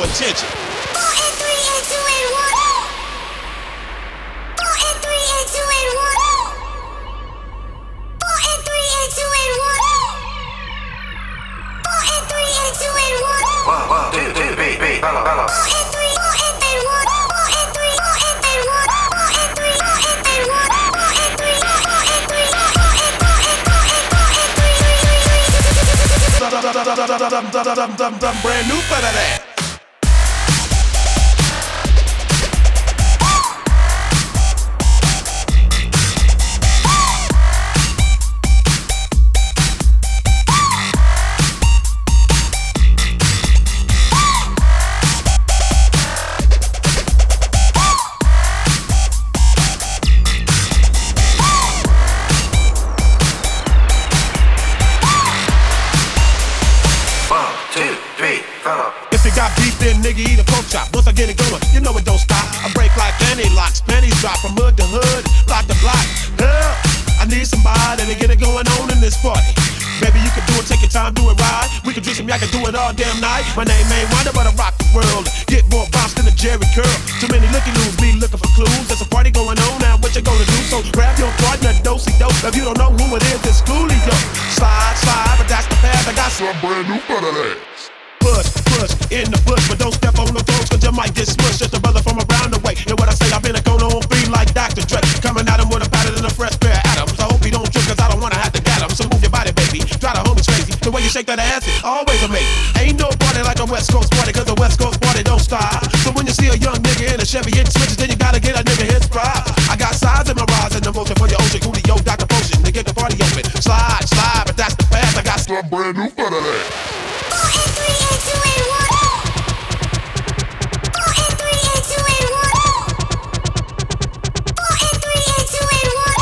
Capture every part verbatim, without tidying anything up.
attention. Four and three and two and one. Four and three and two and one. Four and three and two and one. Four and three and two and one. One, one, two, two, three, three, follow, follow. Four and three, four and and one. Four and three, four and and one. Four and three, four and and one. Four and three, four and three, four and four and four and four and three, three, three, three. Brand new for that. If you got beef, then nigga eat a pork chop. Once I get it going, you know it don't stop. I break like any locks, pennies drop from hood to hood, block to block. Help! I need somebody to get it going on in this party. Baby, you can do it, take your time, do it right. We can drink some, I can do it all damn night. My name ain't Wonder, but I rock the world. Get more bounce than a Jerry curl. Too many looky-loos, be looking for clues. There's a party going on now, what you gonna do? So grab your partner, do-si-do. If you don't know who it is, it's Coolio. Slide, slide, but that's the path. I got some brand new for that. Push, push, in the bush, but don't step on the toes, cause you might get smushed. Just a brother from around the way. And what I say, I've been a going on free like Doctor Dre. Coming at him with a pattern and a fresh pair of atoms. I hope he don't trip, cause I don't wanna have to get him. So move your body, baby, try the homies crazy. The way you shake that ass is always amazing. Ain't no party like a West Coast party, cause a West Coast party don't stop. So when you see a young nigga in a Chevy hitting switches, then you gotta get a nigga his pride. I got size in my rise and the motion for your ocean. Coolio, Doctor Potion, to get the party open. Slide, slide, but that's the path. I got some brand new for that. Four and three and two and one. Four and three and two and one. Four and three and two and one.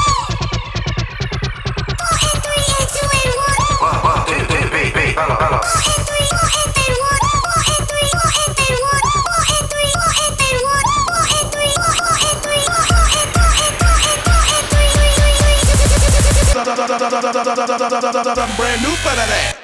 Four and three and two and one. One, one, two, two, three, three, follow, follow. Four and three, four and and one. Four and three, four and and one. Four and three, four and and one. Four and three, four and three, four and four and four and four and three, three, three, three. Brand new for that.